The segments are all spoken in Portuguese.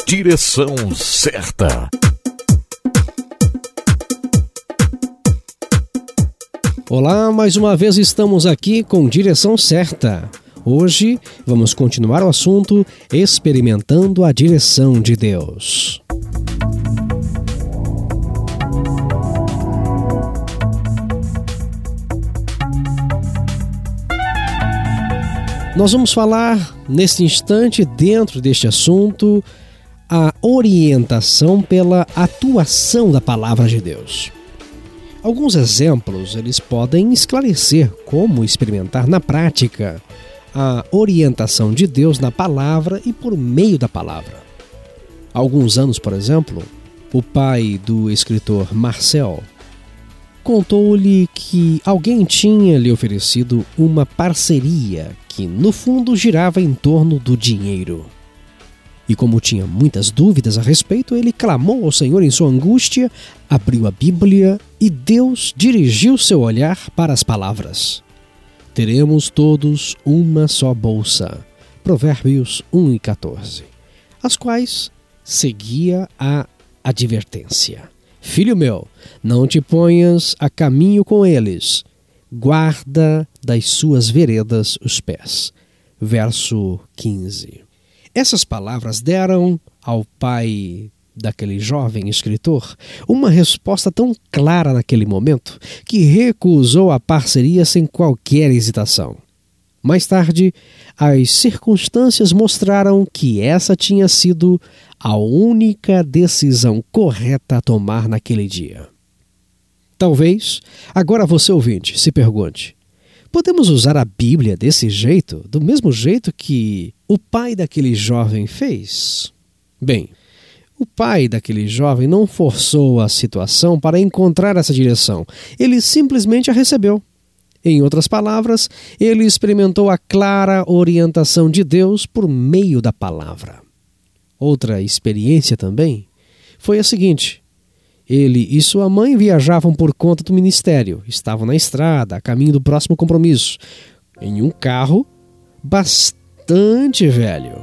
Direção certa. Olá, mais uma vez estamos aqui com Direção Certa. Hoje vamos continuar o assunto experimentando a direção de Deus. Nós vamos falar neste instante, dentro deste assunto, a orientação pela atuação da Palavra de Deus. Alguns exemplos, eles podem esclarecer como experimentar na prática a orientação de Deus na palavra e por meio da palavra. Há alguns anos, por exemplo, o pai do escritor Marcel contou-lhe que alguém tinha lhe oferecido uma parceria que, no fundo, girava em torno do dinheiro. E como tinha muitas dúvidas a respeito, ele clamou ao Senhor em sua angústia, abriu a Bíblia e Deus dirigiu seu olhar para as palavras. Teremos todos uma só bolsa. Provérbios 1:14. As quais seguia a advertência. Filho meu, não te ponhas a caminho com eles. Guarda das suas veredas os pés. Verso 15. Essas palavras deram ao pai daquele jovem escritor uma resposta tão clara naquele momento que recusou a parceria sem qualquer hesitação. Mais tarde, as circunstâncias mostraram que essa tinha sido a única decisão correta a tomar naquele dia. Talvez, agora você ouvinte, se pergunte: podemos usar a Bíblia desse jeito, do mesmo jeito que o pai daquele jovem fez? Bem, o pai daquele jovem não forçou a situação para encontrar essa direção. Ele simplesmente a recebeu. Em outras palavras, ele experimentou a clara orientação de Deus por meio da palavra. Outra experiência também foi a seguinte: ele e sua mãe viajavam por conta do ministério. Estavam na estrada, a caminho do próximo compromisso, em um carro bastante velho.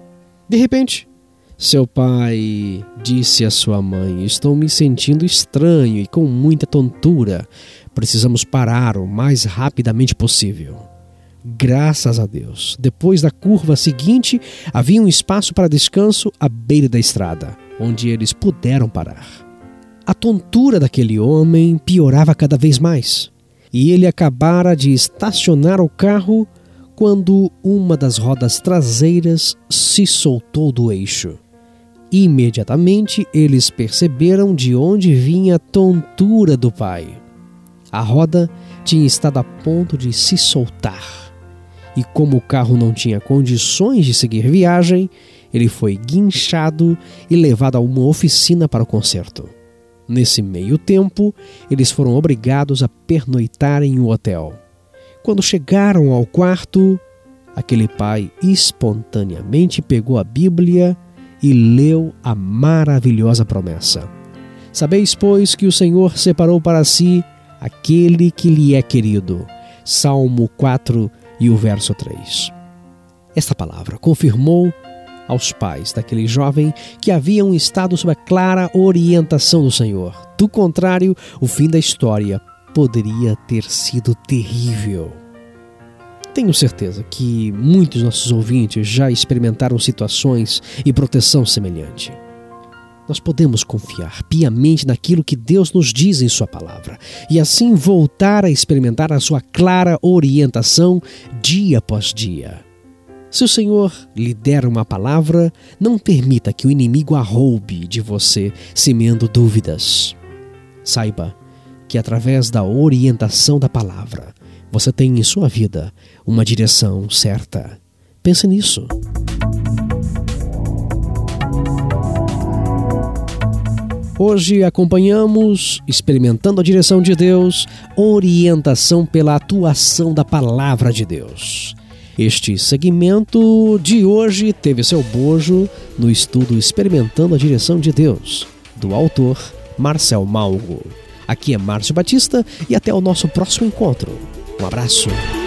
De repente, seu pai disse à sua mãe: estou me sentindo estranho e com muita tontura. Precisamos parar o mais rapidamente possível. Graças a Deus, depois da curva seguinte, havia um espaço para descanso à beira da estrada, onde eles puderam parar. A tontura daquele homem piorava cada vez mais, e ele acabara de estacionar o carro quando uma das rodas traseiras se soltou do eixo. Imediatamente eles perceberam de onde vinha a tontura do pai. A roda tinha estado a ponto de se soltar, e como o carro não tinha condições de seguir viagem, ele foi guinchado e levado a uma oficina para o conserto. Nesse meio tempo, eles foram obrigados a pernoitar em um hotel. Quando chegaram ao quarto, aquele pai espontaneamente pegou a Bíblia e leu a maravilhosa promessa. Sabeis, pois, que o Senhor separou para si aquele que lhe é querido. Salmo 4 e o verso 3. Esta palavra confirmou aos pais daquele jovem que haviam estado sob a clara orientação do Senhor. Do contrário, o fim da história poderia ter sido terrível. Tenho certeza que muitos nossos ouvintes já experimentaram situações e proteção semelhante. Nós podemos confiar piamente naquilo que Deus nos diz em sua palavra e assim voltar a experimentar a sua clara orientação dia após dia. Se o Senhor lhe der uma palavra, não permita que o inimigo a roube de você, semeando dúvidas. Saiba que através da orientação da palavra, você tem em sua vida uma direção certa. Pense nisso. Hoje acompanhamos, experimentando a direção de Deus, orientação pela atuação da Palavra de Deus. Este segmento de hoje teve seu bojo no estudo Experimentando a Direção de Deus, do autor Marcel Malgo. Aqui é Márcio Batista e até o nosso próximo encontro. Um abraço.